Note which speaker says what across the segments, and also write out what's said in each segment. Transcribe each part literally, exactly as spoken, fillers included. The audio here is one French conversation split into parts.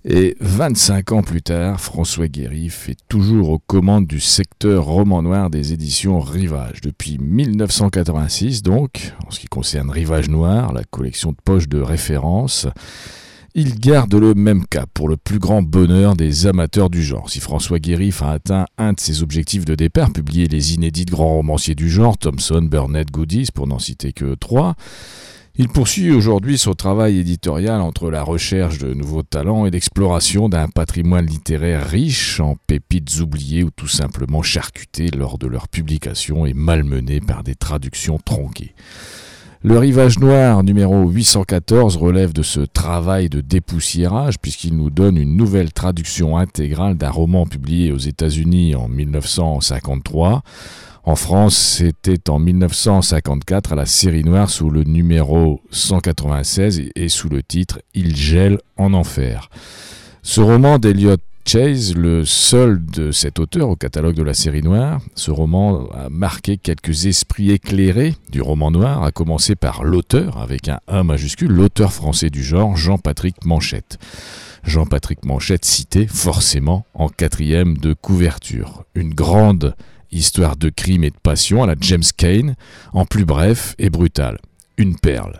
Speaker 1: Et vingt-cinq ans plus tard, François Guérif est toujours aux commandes du secteur roman noir des éditions Rivage. Depuis mille neuf cent quatre-vingt-six donc, en ce qui concerne Rivage Noir, la collection de poches de référence, il garde le même cap pour le plus grand bonheur des amateurs du genre. Si François Guérif a atteint un de ses objectifs de départ, publier les inédits de grands romanciers du genre, Thompson, Burnett, Goodies, pour n'en citer que trois, il poursuit aujourd'hui son travail éditorial entre la recherche de nouveaux talents et l'exploration d'un patrimoine littéraire riche en pépites oubliées ou tout simplement charcutées lors de leur publication et malmenées par des traductions tronquées. Le Rivage Noir numéro huit cent quatorze relève de ce travail de dépoussiérage puisqu'il nous donne une nouvelle traduction intégrale d'un roman publié aux États-Unis en mille neuf cent cinquante-trois. En France, c'était en mille neuf cent cinquante-quatre à la série noire sous le numéro cent quatre-vingt-seize et sous le titre « Il gèle en enfer ». Ce roman d'Elliot Chase, le seul de cet auteur au catalogue de la série noire, ce roman a marqué quelques esprits éclairés du roman noir, à commencer par l'auteur, avec un A majuscule, l'auteur français du genre, Jean-Patrick Manchette. Jean-Patrick Manchette cité forcément en quatrième de couverture. Une grande histoire de crime et de passion à la James Cain, en plus bref et brutal. Une perle.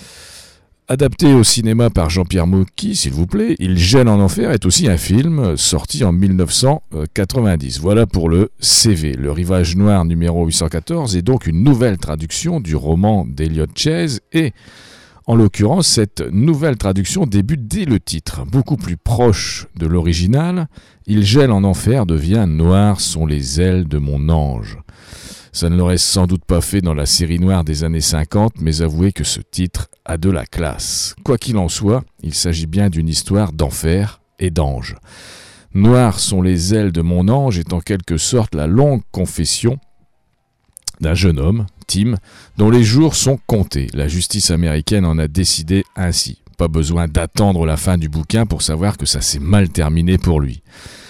Speaker 1: Adapté au cinéma par Jean-Pierre Mocky, s'il vous plaît, Il gèle en enfer est aussi un film sorti en mille neuf cent quatre-vingt-dix. Voilà pour le C V. Le Rivage Noir numéro huit cent quatorze est donc une nouvelle traduction du roman d'Elliot Chase et, en l'occurrence, cette nouvelle traduction débute dès le titre. Beaucoup plus proche de l'original, Il gèle en enfer devient Noires sont les ailes de mon ange. Ça ne l'aurait sans doute pas fait dans la série noire des années cinquante, mais avouez que ce titre a de la classe. Quoi qu'il en soit, il s'agit bien d'une histoire d'enfer et d'ange. Noires sont les ailes de mon ange est en quelque sorte la longue confession d'un jeune homme, Tim, dont les jours sont comptés. La justice américaine en a décidé ainsi. Pas besoin d'attendre la fin du bouquin pour savoir que ça s'est mal terminé pour lui.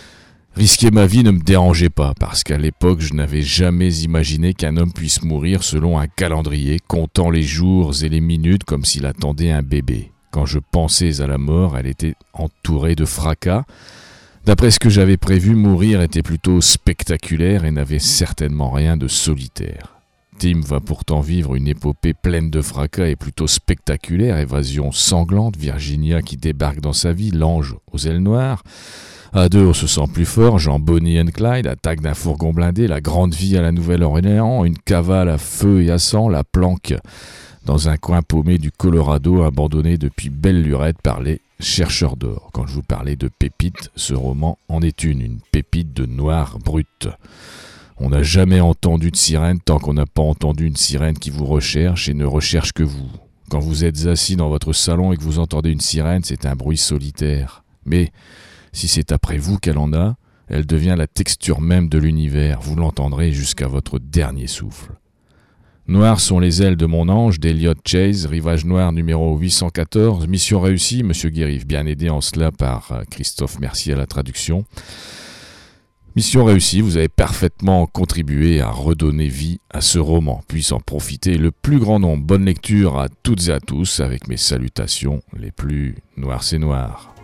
Speaker 1: Risquer ma vie ne me dérangeait pas, parce qu'à l'époque, je n'avais jamais imaginé qu'un homme puisse mourir selon un calendrier, comptant les jours et les minutes comme s'il attendait un bébé. Quand je pensais à la mort, elle était entourée de fracas. D'après ce que j'avais prévu, mourir était plutôt spectaculaire et n'avait certainement rien de solitaire. Tim va pourtant vivre une épopée pleine de fracas et plutôt spectaculaire, évasion sanglante, Virginia qui débarque dans sa vie, l'ange aux ailes noires. À deux, on se sent plus fort, Jean Bonnie and Clyde, attaque d'un fourgon blindé, la grande vie à la Nouvelle-Orléans, une cavale à feu et à sang, la planque dans un coin paumé du Colorado, abandonné depuis belle lurette par les chercheurs d'or. Quand je vous parlais de pépites, ce roman en est une, une pépite de noir brut. On n'a jamais entendu de sirène tant qu'on n'a pas entendu une sirène qui vous recherche et ne recherche que vous. Quand vous êtes assis dans votre salon et que vous entendez une sirène, c'est un bruit solitaire. Mais si c'est après vous qu'elle en a, elle devient la texture même de l'univers. Vous l'entendrez jusqu'à votre dernier souffle. Noires sont les ailes de mon ange d'Elliot Chase, Rivage Noir numéro huit cent quatorze. Mission réussie, Monsieur Guérif, bien aidé en cela par Christophe Mercier à la traduction. Mission réussie, vous avez parfaitement contribué à redonner vie à ce roman. Puisse en profiter le plus grand nombre. Bonne lecture à toutes et à tous, avec mes salutations les plus noires c'est noires.